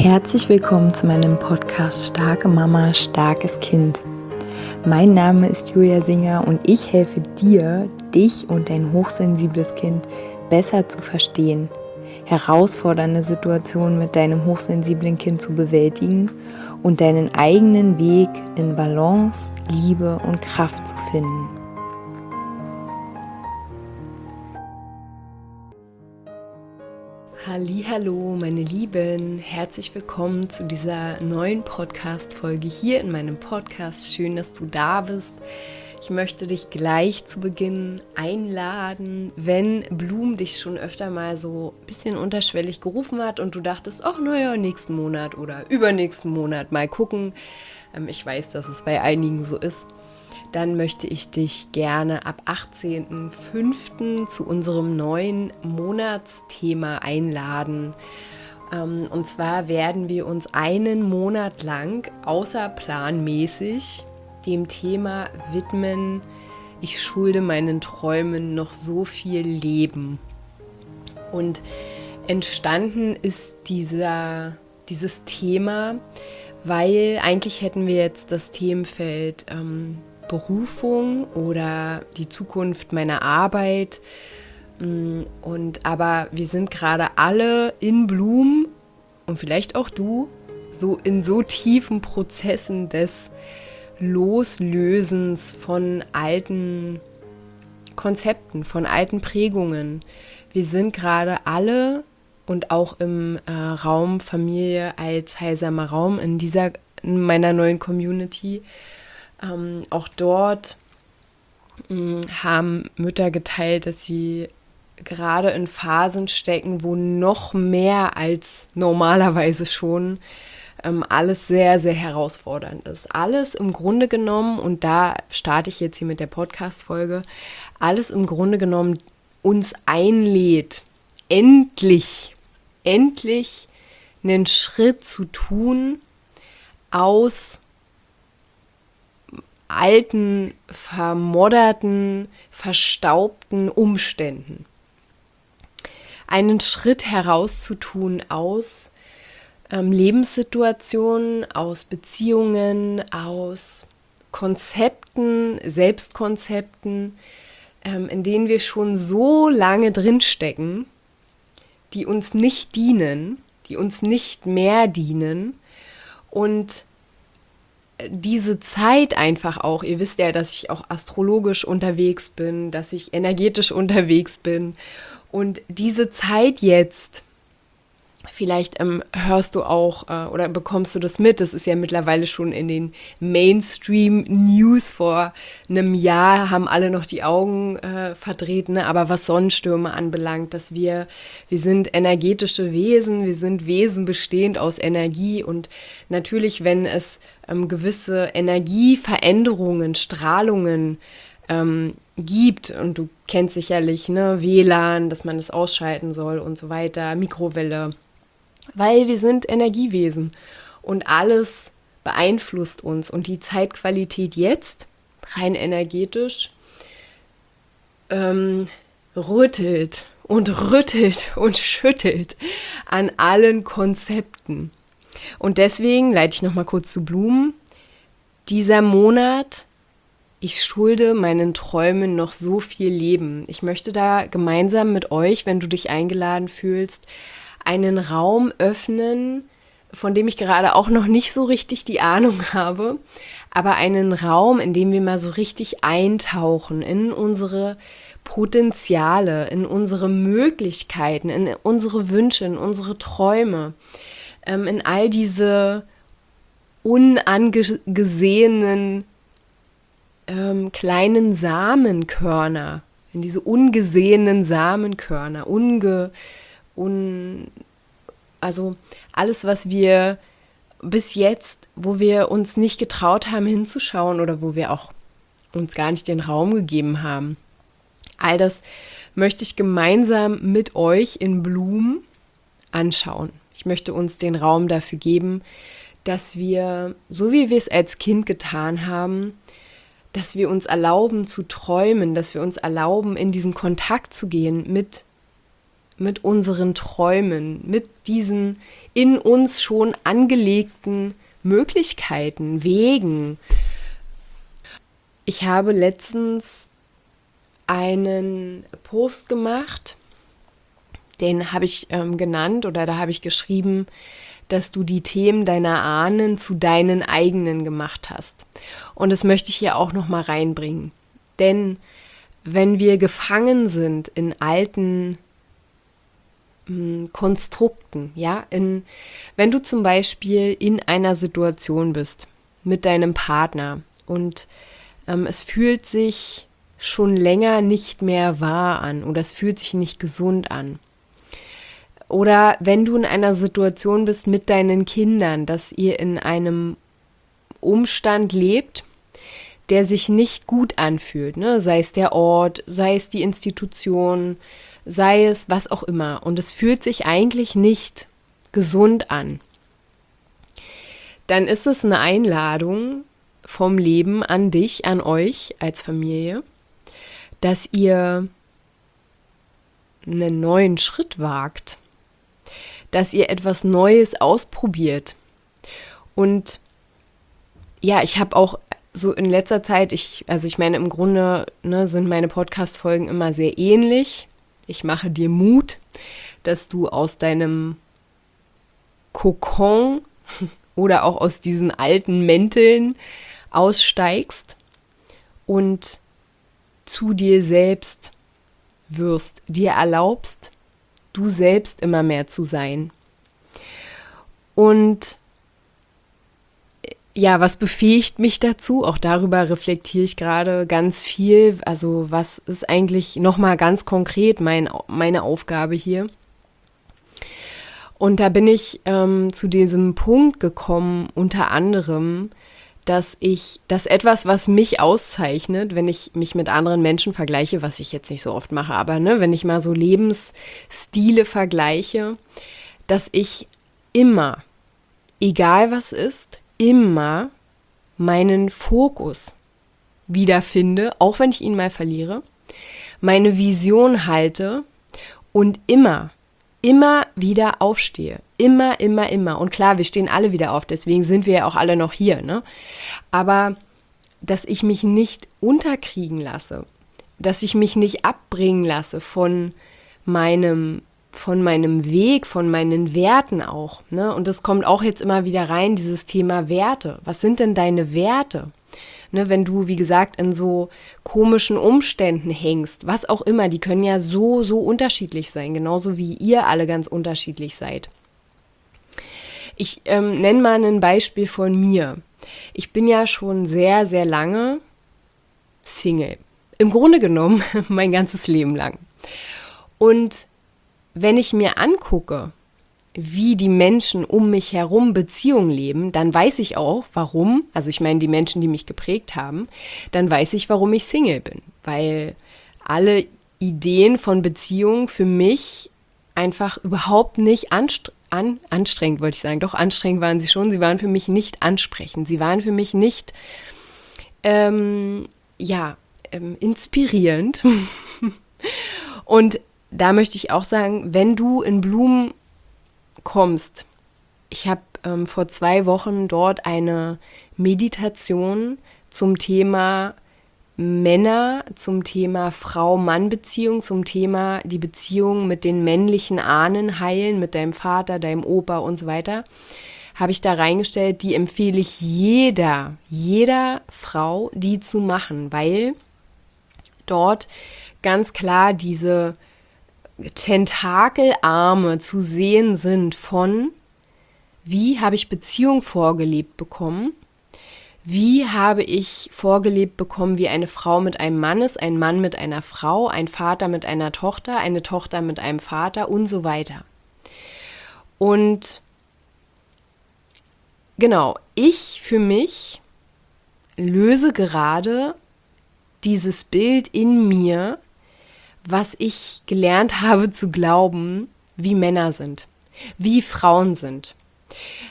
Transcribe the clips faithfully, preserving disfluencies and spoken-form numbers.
Herzlich willkommen zu meinem Podcast Starke Mama, starkes Kind. Mein Name ist Julia Singer und ich helfe dir, dich und dein hochsensibles Kind besser zu verstehen, herausfordernde Situationen mit deinem hochsensiblen Kind zu bewältigen und deinen eigenen Weg in Balance, Liebe und Kraft zu finden. Hallihallo, meine Lieben, herzlich willkommen zu dieser neuen Podcast-Folge hier in meinem Podcast. Schön, dass du da bist. Ich möchte dich gleich zu Beginn einladen, wenn Bloom dich schon öfter mal so ein bisschen unterschwellig gerufen hat und du dachtest, ach naja, nächsten Monat oder übernächsten Monat mal gucken. Ich weiß, dass es bei einigen so ist. Dann möchte ich dich gerne ab achtzehnten fünften zu unserem neuen Monatsthema einladen. Und zwar werden wir uns einen Monat lang außerplanmäßig dem Thema widmen, ich schulde meinen Träumen noch so viel Leben. Und entstanden ist dieser, dieses Thema, weil eigentlich hätten wir jetzt das Themenfeld ähm, Berufung oder die Zukunft meiner Arbeit. Und aber wir sind gerade alle in Bloom und vielleicht auch du so in so tiefen Prozessen des Loslösens von alten Konzepten, von alten Prägungen. Wir sind gerade alle und auch im äh, Raum Familie als heilsamer Raum in dieser in meiner neuen Community. Ähm, auch dort mh, haben Mütter geteilt, dass sie gerade in Phasen stecken, wo noch mehr als normalerweise schon ähm, alles sehr, sehr herausfordernd ist. Alles im Grunde genommen, und da starte ich jetzt hier mit der Podcast-Folge, alles im Grunde genommen uns einlädt, endlich, endlich einen Schritt zu tun aus alten, vermodderten, verstaubten Umständen. Einen Schritt herauszutun aus ähm, Lebenssituationen, aus Beziehungen, aus Konzepten, Selbstkonzepten, ähm, in denen wir schon so lange drinstecken, die uns nicht dienen, die uns nicht mehr dienen und diese Zeit einfach auch, ihr wisst ja, dass ich auch astrologisch unterwegs bin, dass ich energetisch unterwegs bin und diese Zeit jetzt, vielleicht ähm, hörst du auch äh, oder bekommst du das mit, das ist ja mittlerweile schon in den Mainstream-News, vor einem Jahr haben alle noch die Augen äh, verdreht, ne? Aber was Sonnenstürme anbelangt, dass wir, wir sind energetische Wesen, wir sind Wesen bestehend aus Energie und natürlich, wenn es ähm, gewisse Energieveränderungen, Strahlungen ähm, gibt und du kennst sicherlich, ne, W L A N, dass man das ausschalten soll und so weiter, Mikrowelle, weil wir sind Energiewesen und alles beeinflusst uns und die Zeitqualität jetzt, rein energetisch, ähm, rüttelt und rüttelt und schüttelt an allen Konzepten. Und deswegen leite ich nochmal kurz zu Bloom. Dieser Monat, ich schulde meinen Träumen noch so viel Leben. Ich möchte da gemeinsam mit euch, wenn du dich eingeladen fühlst, einen Raum öffnen, von dem ich gerade auch noch nicht so richtig die Ahnung habe, aber einen Raum, in dem wir mal so richtig eintauchen in unsere Potenziale, in unsere Möglichkeiten, in unsere Wünsche, in unsere Träume, ähm, in all diese unangesehenen ähm, kleinen Samenkörner, in diese ungesehenen Samenkörner, unge Un, also alles, was wir bis jetzt, wo wir uns nicht getraut haben hinzuschauen oder wo wir auch uns gar nicht den Raum gegeben haben. All das möchte ich gemeinsam mit euch in Bloom anschauen. Ich möchte uns den Raum dafür geben, dass wir, so wie wir es als Kind getan haben, dass wir uns erlauben zu träumen, dass wir uns erlauben, in diesen Kontakt zu gehen mit mit unseren Träumen, mit diesen in uns schon angelegten Möglichkeiten, Wegen. Ich habe letztens einen Post gemacht, den habe ich ähm, genannt oder da habe ich geschrieben, dass du die Themen deiner Ahnen zu deinen eigenen gemacht hast. Und das möchte ich hier auch nochmal reinbringen. Denn wenn wir gefangen sind in alten mh, Konstrukten, ja, in, wenn du zum Beispiel in einer Situation bist mit deinem Partner und ähm, es fühlt sich schon länger nicht mehr wahr an oder es fühlt sich nicht gesund an. Oder wenn du in einer Situation bist mit deinen Kindern, dass ihr in einem Umstand lebt, der sich nicht gut anfühlt, ne? Sei es der Ort, sei es die Institution, sei es was auch immer. Und es fühlt sich eigentlich nicht gesund an. Dann ist es eine Einladung vom Leben an dich, an euch als Familie, dass ihr einen neuen Schritt wagt, dass ihr etwas Neues ausprobiert. Und ja, ich habe auch so in letzter Zeit, ich, also ich meine, im Grunde ne, sind meine Podcast-Folgen immer sehr ähnlich. Ich mache dir Mut, dass du aus deinem Kokon oder auch aus diesen alten Mänteln aussteigst und zu dir selbst wirst, dir erlaubst, du selbst immer mehr zu sein. Und ja, was befähigt mich dazu? Auch darüber reflektiere ich gerade ganz viel. Also was ist eigentlich nochmal ganz konkret mein, meine Aufgabe hier? Und da bin ich ähm, zu diesem Punkt gekommen, unter anderem, dass ich, dass etwas, was mich auszeichnet, wenn ich mich mit anderen Menschen vergleiche, was ich jetzt nicht so oft mache, aber ne, wenn ich mal so Lebensstile vergleiche, dass ich immer, egal was ist, immer meinen Fokus wiederfinde, auch wenn ich ihn mal verliere, meine Vision halte und immer, immer wieder aufstehe. Immer, immer, immer. Und klar, wir stehen alle wieder auf, deswegen sind wir ja auch alle noch hier, ne? Aber dass ich mich nicht unterkriegen lasse, dass ich mich nicht abbringen lasse von meinem von meinem Weg, von meinen Werten auch, ne? Und das kommt auch jetzt immer wieder rein, dieses Thema Werte. Was sind denn deine Werte? Ne, wenn du, wie gesagt, in so komischen Umständen hängst, was auch immer, die können ja so, so unterschiedlich sein, genauso wie ihr alle ganz unterschiedlich seid. Ich ähm, nenne mal ein Beispiel von mir. Ich bin ja schon sehr, sehr lange Single. Im Grunde genommen mein ganzes Leben lang. Und wenn ich mir angucke, wie die Menschen um mich herum Beziehungen leben, dann weiß ich auch, warum, also ich meine die Menschen, die mich geprägt haben, dann weiß ich, warum ich Single bin. Weil alle Ideen von Beziehungen für mich einfach überhaupt nicht anstre- an, anstrengend, wollte ich sagen. Doch, anstrengend waren sie schon. Sie waren für mich nicht ansprechend. Sie waren für mich nicht, ähm, ja, ähm, inspirierend. Und da möchte ich auch sagen, wenn du in Blumen kommst, ich habe ähm, vor zwei Wochen dort eine Meditation zum Thema Männer, zum Thema Frau-Mann-Beziehung, zum Thema die Beziehung mit den männlichen Ahnen heilen, mit deinem Vater, deinem Opa und so weiter, habe ich da reingestellt, die empfehle ich jeder, jeder Frau, die zu machen, weil dort ganz klar diese Tentakelarme zu sehen sind von, wie habe ich Beziehung vorgelebt bekommen, wie habe ich vorgelebt bekommen, wie eine Frau mit einem Mann ist, ein Mann mit einer Frau, ein Vater mit einer Tochter, eine Tochter mit einem Vater und so weiter. Und genau, ich für mich löse gerade dieses Bild in mir, was ich gelernt habe zu glauben, wie Männer sind, wie Frauen sind.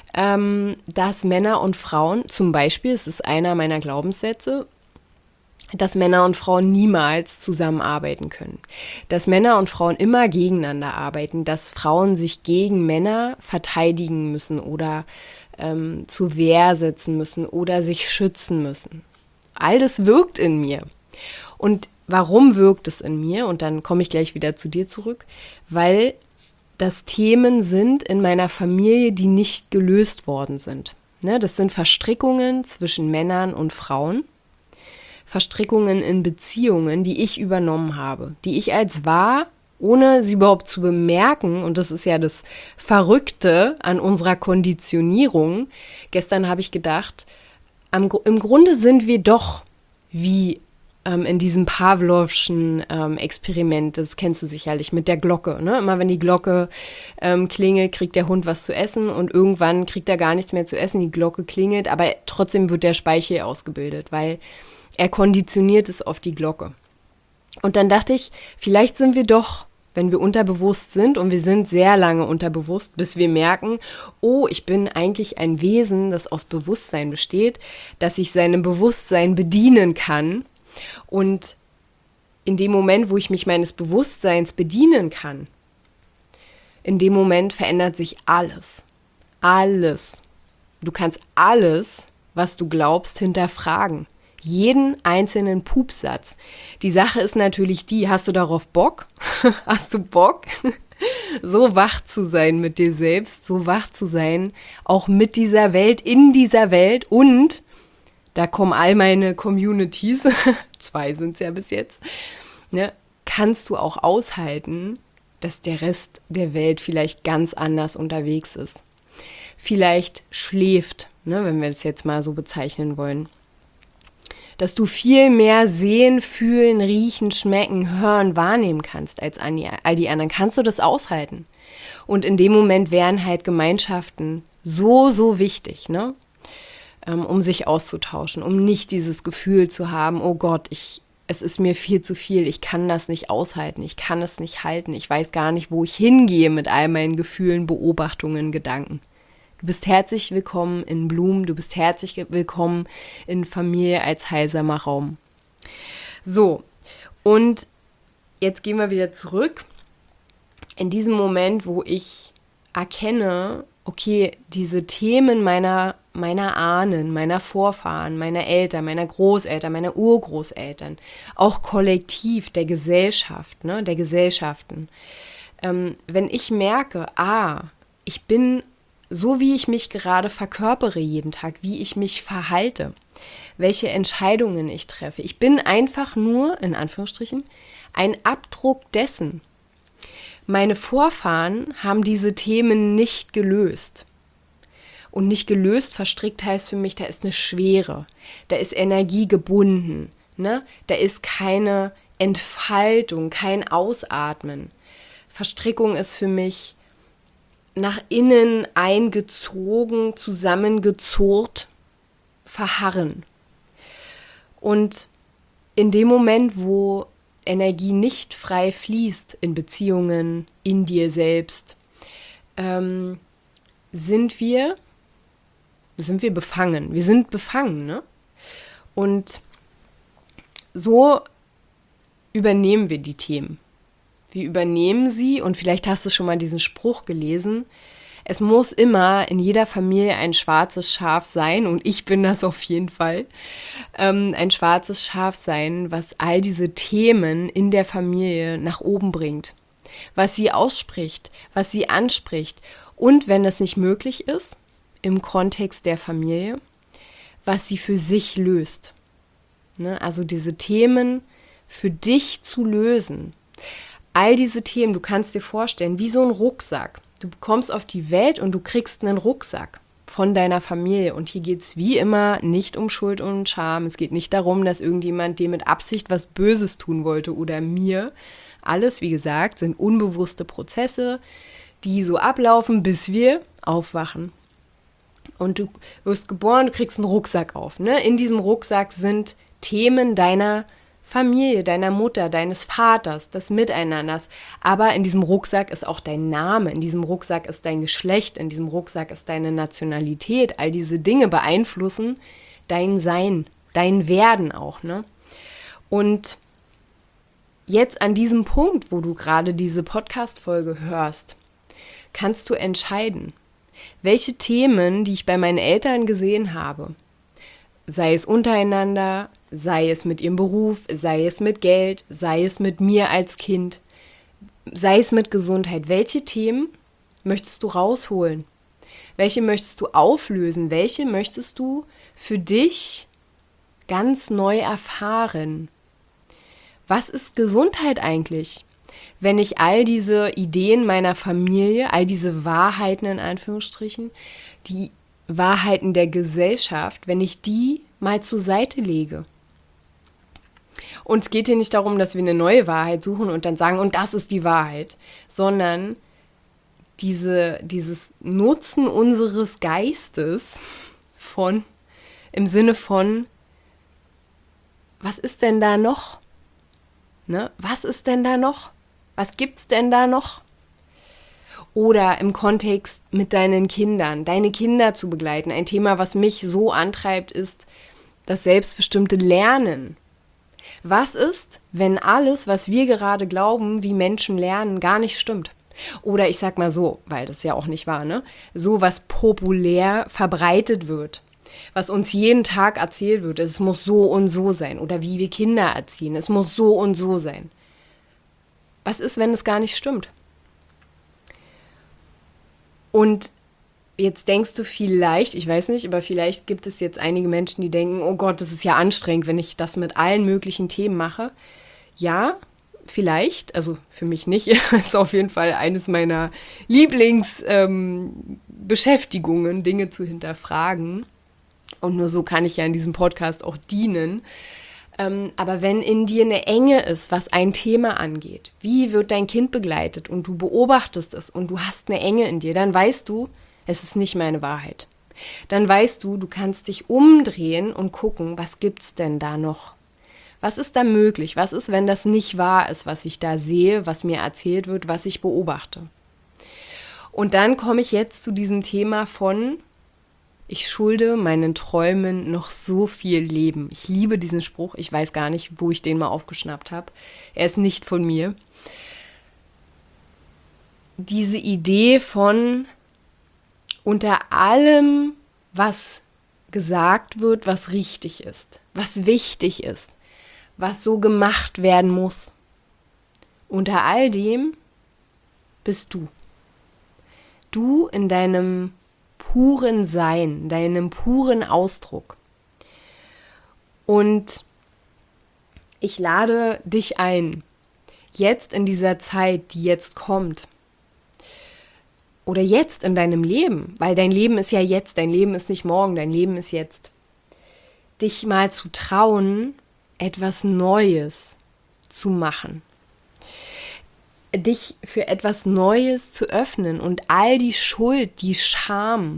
Ähm, dass Männer und Frauen, zum Beispiel, es ist einer meiner Glaubenssätze, dass Männer und Frauen niemals zusammenarbeiten können, dass Männer und Frauen immer gegeneinander arbeiten, dass Frauen sich gegen Männer verteidigen müssen oder ähm, zur Wehr setzen müssen oder sich schützen müssen. All das wirkt in mir. Und warum wirkt es in mir? Und dann komme ich gleich wieder zu dir zurück, weil das Themen sind in meiner Familie, die nicht gelöst worden sind. Ne, das sind Verstrickungen zwischen Männern und Frauen. Verstrickungen in Beziehungen, die ich übernommen habe, die ich als wahr, ohne sie überhaupt zu bemerken, und das ist ja das Verrückte an unserer Konditionierung. Gestern habe ich gedacht, am, im Grunde sind wir doch wie ähm, in diesem Pavlovschen ähm, Experiment, das kennst du sicherlich, mit der Glocke. Ne? Immer wenn die Glocke ähm, klingelt, kriegt der Hund was zu essen und irgendwann kriegt er gar nichts mehr zu essen, die Glocke klingelt, aber trotzdem wird der Speichel ausgebildet, weil er konditioniert es auf die Glocke. Und dann dachte ich, vielleicht sind wir doch, wenn wir unterbewusst sind, und wir sind sehr lange unterbewusst, bis wir merken, oh, ich bin eigentlich ein Wesen, das aus Bewusstsein besteht, dass ich seinem Bewusstsein bedienen kann. Und in dem Moment, wo ich mich meines Bewusstseins bedienen kann, in dem Moment verändert sich alles. Alles. Du kannst alles, was du glaubst, hinterfragen. Jeden einzelnen Pupsatz. Die Sache ist natürlich die, hast du darauf Bock? Hast du Bock, so wach zu sein mit dir selbst, so wach zu sein, auch mit dieser Welt, in dieser Welt, und da kommen all meine Communities, zwei sind es ja bis jetzt, ne, kannst du auch aushalten, dass der Rest der Welt vielleicht ganz anders unterwegs ist. Vielleicht schläft, ne, wenn wir das jetzt mal so bezeichnen wollen. Dass du viel mehr sehen, fühlen, riechen, schmecken, hören, wahrnehmen kannst als all die anderen. Kannst du das aushalten? Und in dem Moment wären halt Gemeinschaften so, so wichtig, ne? Ähm, um sich auszutauschen, um nicht dieses Gefühl zu haben, oh Gott, ich, es ist mir viel zu viel, ich kann das nicht aushalten, ich kann es nicht halten, ich weiß gar nicht, wo ich hingehe mit all meinen Gefühlen, Beobachtungen, Gedanken. Du bist herzlich willkommen in Bloom, du bist herzlich willkommen in Familie als heilsamer Raum. So, und jetzt gehen wir wieder zurück in diesem Moment, wo ich erkenne, okay, diese Themen meiner, meiner Ahnen, meiner Vorfahren, meiner Eltern, meiner Großeltern, meiner Urgroßeltern, auch kollektiv der Gesellschaft, ne, der Gesellschaften. Ähm, wenn ich merke, ah, ich bin so, wie ich mich gerade verkörpere jeden Tag, wie ich mich verhalte, welche Entscheidungen ich treffe. Ich bin einfach nur, in Anführungsstrichen, ein Abdruck dessen. Meine Vorfahren haben diese Themen nicht gelöst. Und nicht gelöst, verstrickt heißt für mich, da ist eine Schwere, da ist Energie gebunden, ne? Da ist keine Entfaltung, kein Ausatmen. Verstrickung ist für mich nach innen eingezogen, zusammengezurrt, verharren. Und in dem Moment, wo Energie nicht frei fließt in Beziehungen, in dir selbst, ähm, sind wir, sind wir befangen. Wir sind befangen, ne? Und so übernehmen wir die Themen. Wir übernehmen sie, und vielleicht hast du schon mal diesen Spruch gelesen, es muss immer in jeder Familie ein schwarzes Schaf sein, und ich bin das auf jeden Fall, ähm, ein schwarzes Schaf sein, was all diese Themen in der Familie nach oben bringt, was sie ausspricht, was sie anspricht, und wenn das nicht möglich ist, im Kontext der Familie, was sie für sich löst. Ne? Also diese Themen für dich zu lösen. All diese Themen, du kannst dir vorstellen, wie so ein Rucksack. Du kommst auf die Welt und du kriegst einen Rucksack von deiner Familie. Und hier geht es wie immer nicht um Schuld und Scham. Es geht nicht darum, dass irgendjemand dir mit Absicht was Böses tun wollte oder mir. Alles, wie gesagt, sind unbewusste Prozesse, die so ablaufen, bis wir aufwachen. Und du wirst geboren, du kriegst einen Rucksack auf. Ne? In diesem Rucksack sind Themen deiner Familie, deiner Mutter, deines Vaters, des Miteinanders. Aber in diesem Rucksack ist auch dein Name, in diesem Rucksack ist dein Geschlecht, in diesem Rucksack ist deine Nationalität. All diese Dinge beeinflussen dein Sein, dein Werden auch, ne? Und jetzt an diesem Punkt, wo du gerade diese Podcast-Folge hörst, kannst du entscheiden, welche Themen, die ich bei meinen Eltern gesehen habe, sei es untereinander, sei es mit ihrem Beruf, sei es mit Geld, sei es mit mir als Kind, sei es mit Gesundheit, welche Themen möchtest du rausholen? Welche möchtest du auflösen? Welche möchtest du für dich ganz neu erfahren? Was ist Gesundheit eigentlich? Wenn ich all diese Ideen meiner Familie, all diese Wahrheiten in Anführungsstrichen, die Wahrheiten der Gesellschaft, wenn ich die mal zur Seite lege. Und es geht hier nicht darum, dass wir eine neue Wahrheit suchen und dann sagen, und das ist die Wahrheit, sondern diese, dieses Nutzen unseres Geistes von, im Sinne von, was ist denn da noch? Ne? Was ist denn da noch? Was gibt's denn da noch? Oder im Kontext mit deinen Kindern, deine Kinder zu begleiten. Ein Thema, was mich so antreibt, ist das selbstbestimmte Lernen. Was ist, wenn alles, was wir gerade glauben, wie Menschen lernen, gar nicht stimmt? Oder ich sag mal so, weil das ja auch nicht wahr, ne? So, was populär verbreitet wird, was uns jeden Tag erzählt wird, es muss so und so sein. Oder wie wir Kinder erziehen, es muss so und so sein. Was ist, wenn es gar nicht stimmt? Und jetzt denkst du vielleicht, ich weiß nicht, aber vielleicht gibt es jetzt einige Menschen, die denken, oh Gott, das ist ja anstrengend, wenn ich das mit allen möglichen Themen mache. Ja, vielleicht, also für mich nicht, ist auf jeden Fall eines meiner Lieblingsbeschäftigungen, ähm, Dinge zu hinterfragen. Und nur so kann ich ja in diesem Podcast auch dienen. Ähm, aber wenn in dir eine Enge ist, was ein Thema angeht, wie wird dein Kind begleitet und du beobachtest es und du hast eine Enge in dir, dann weißt du, es ist nicht meine Wahrheit. Dann weißt du, du kannst dich umdrehen und gucken, was gibt's denn da noch? Was ist da möglich? Was ist, wenn das nicht wahr ist, was ich da sehe, was mir erzählt wird, was ich beobachte? Und dann komme ich jetzt zu diesem Thema von, ich schulde meinen Träumen noch so viel Leben. Ich liebe diesen Spruch. Ich weiß gar nicht, wo ich den mal aufgeschnappt habe. Er ist nicht von mir. Diese Idee von unter allem, was gesagt wird, was richtig ist, was wichtig ist, was so gemacht werden muss. Unter all dem bist du. Du in deinem puren Sein, deinem puren Ausdruck. Und ich lade dich ein, jetzt in dieser Zeit, die jetzt kommt, oder jetzt in deinem Leben, weil dein Leben ist ja jetzt, dein Leben ist nicht morgen, dein Leben ist jetzt, dich mal zu trauen, etwas Neues zu machen. Dich für etwas Neues zu öffnen und all die Schuld, die Scham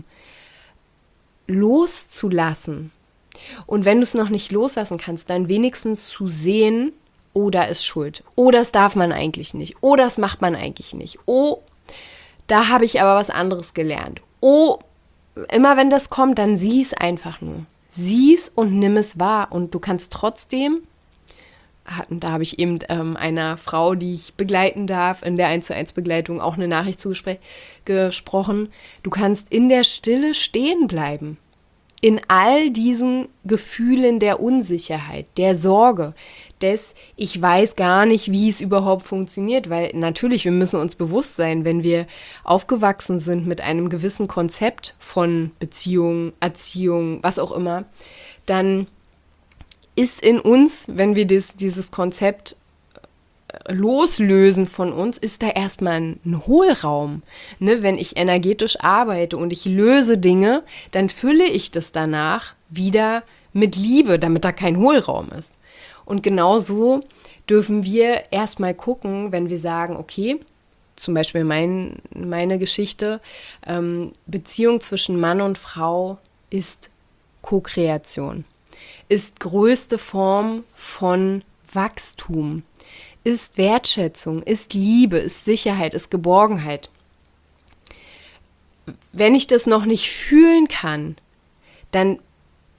loszulassen. Und wenn du es noch nicht loslassen kannst, dann wenigstens zu sehen, oh, da ist Schuld. Oh, das darf man eigentlich nicht. Oh, das macht man eigentlich nicht. Oh, da habe ich aber was anderes gelernt. Oh, immer wenn das kommt, dann sieh es einfach nur. Sieh es und nimm es wahr. Und du kannst trotzdem, und da habe ich eben ähm, einer Frau, die ich begleiten darf, in der eins zu eins Begleitung auch eine Nachricht zugesprochen, du kannst in der Stille stehen bleiben. In all diesen Gefühlen der Unsicherheit, der Sorge, des ich weiß gar nicht, wie es überhaupt funktioniert, weil natürlich, wir müssen uns bewusst sein, wenn wir aufgewachsen sind mit einem gewissen Konzept von Beziehung, Erziehung, was auch immer, dann ist in uns, wenn wir das, dieses Konzept loslösen von uns, ist da erstmal ein, ein Hohlraum. Ne? Wenn ich energetisch arbeite und ich löse Dinge, dann fülle ich das danach wieder mit Liebe, damit da kein Hohlraum ist. Und genauso dürfen wir erstmal gucken, wenn wir sagen, okay, zum Beispiel mein, meine Geschichte, ähm, Beziehung zwischen Mann und Frau ist Co-Kreation, ist größte Form von Wachstum, ist Wertschätzung, ist Liebe, ist Sicherheit, ist Geborgenheit. Wenn ich das noch nicht fühlen kann, dann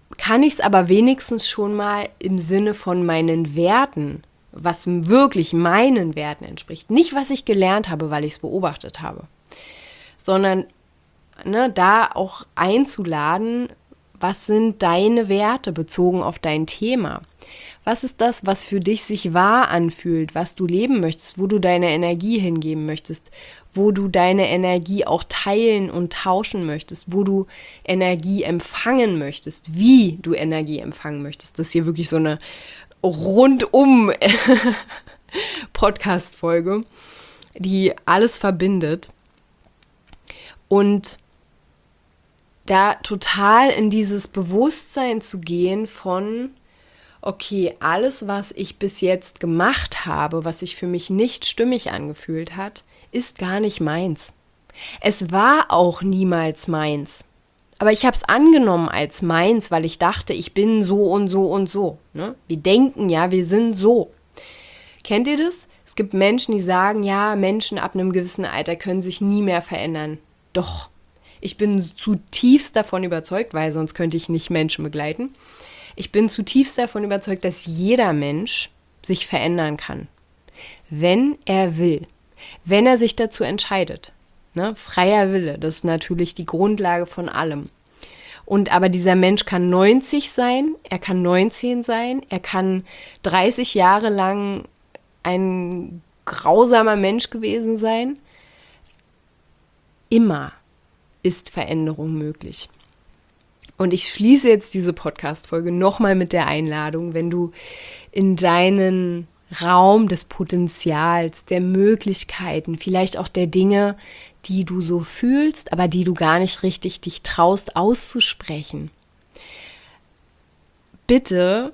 kann ich es aber wenigstens schon mal im Sinne von meinen Werten, was wirklich meinen Werten entspricht. Nicht, was ich gelernt habe, weil ich es beobachtet habe, sondern ne, da auch einzuladen, was sind deine Werte bezogen auf dein Thema? Was ist das, was für dich sich wahr anfühlt, was du leben möchtest, wo du deine Energie hingeben möchtest, wo du deine Energie auch teilen und tauschen möchtest, wo du Energie empfangen möchtest, wie du Energie empfangen möchtest. Das ist hier wirklich so eine rundum Podcast-Folge, die alles verbindet. Und da total in dieses Bewusstsein zu gehen von, okay, alles, was ich bis jetzt gemacht habe, was sich für mich nicht stimmig angefühlt hat, ist gar nicht meins. Es war auch niemals meins. Aber ich habe es angenommen als meins, weil ich dachte, ich bin so und so und so. Ne? Wir denken ja, wir sind so. Kennt ihr das? Es gibt Menschen, die sagen, ja, Menschen ab einem gewissen Alter können sich nie mehr verändern. Doch. Ich bin zutiefst davon überzeugt, weil sonst könnte ich nicht Menschen begleiten. Ich bin zutiefst davon überzeugt, dass jeder Mensch sich verändern kann, wenn er will, wenn er sich dazu entscheidet. Ne? Freier Wille, das ist natürlich die Grundlage von allem. Und aber dieser Mensch kann neunzig sein, er kann neunzehn sein, er kann dreißig Jahre lang ein grausamer Mensch gewesen sein. Immer ist Veränderung möglich. Und ich schließe jetzt diese Podcast-Folge nochmal mit der Einladung, wenn du in deinen Raum des Potenzials, der Möglichkeiten, vielleicht auch der Dinge, die du so fühlst, aber die du gar nicht richtig dich traust auszusprechen. Bitte,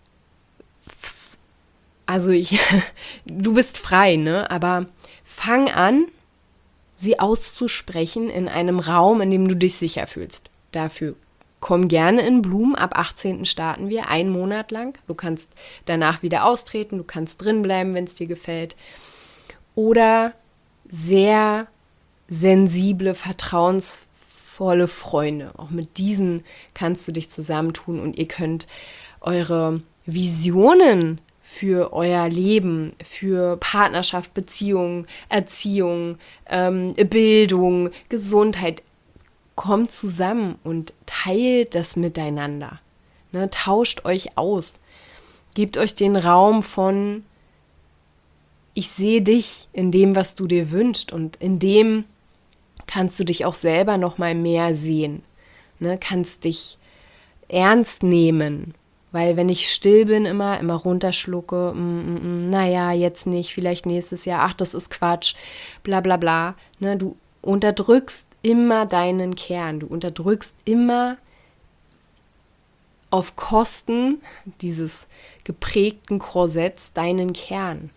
also ich, du bist frei, ne? Aber fang an, sie auszusprechen in einem Raum, in dem du dich sicher fühlst. Dafür komm gerne in Bloom. Ab achtzehnten starten wir, einen Monat lang. Du kannst danach wieder austreten, du kannst drin bleiben, wenn es dir gefällt. Oder sehr sensible, vertrauensvolle Freunde. Auch mit diesen kannst du dich zusammentun und ihr könnt eure Visionen für euer Leben, für Partnerschaft, Beziehung, Erziehung, ähm, Bildung, Gesundheit, kommt zusammen und teilt das miteinander. Ne, tauscht euch aus. Gebt euch den Raum von, ich sehe dich in dem, was du dir wünschst, und in dem kannst du dich auch selber noch mal mehr sehen. Ne, kannst dich ernst nehmen. Weil wenn ich still bin, immer, immer runterschlucke, mm, mm, mm, naja, jetzt nicht, vielleicht nächstes Jahr, ach, das ist Quatsch, bla bla bla. Ne, du unterdrückst immer deinen Kern, du unterdrückst immer auf Kosten dieses geprägten Korsetts deinen Kern.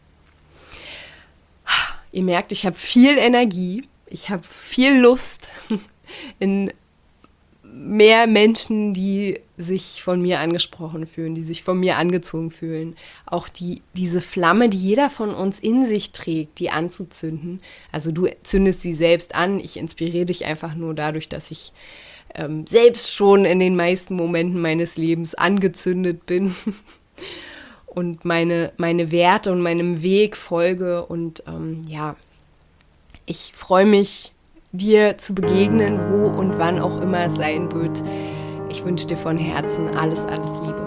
Ihr merkt, ich habe viel Energie, ich habe viel Lust in mehr Menschen, die sich von mir angesprochen fühlen, die sich von mir angezogen fühlen. Auch die, diese Flamme, die jeder von uns in sich trägt, die anzuzünden. Also du zündest sie selbst an. Ich inspiriere dich einfach nur dadurch, dass ich ähm, selbst schon in den meisten Momenten meines Lebens angezündet bin und meine, meine Werte und meinem Weg folge. Und ähm, ja, ich freue mich, dir zu begegnen, wo und wann auch immer es sein wird. Ich wünsche dir von Herzen alles, alles Liebe.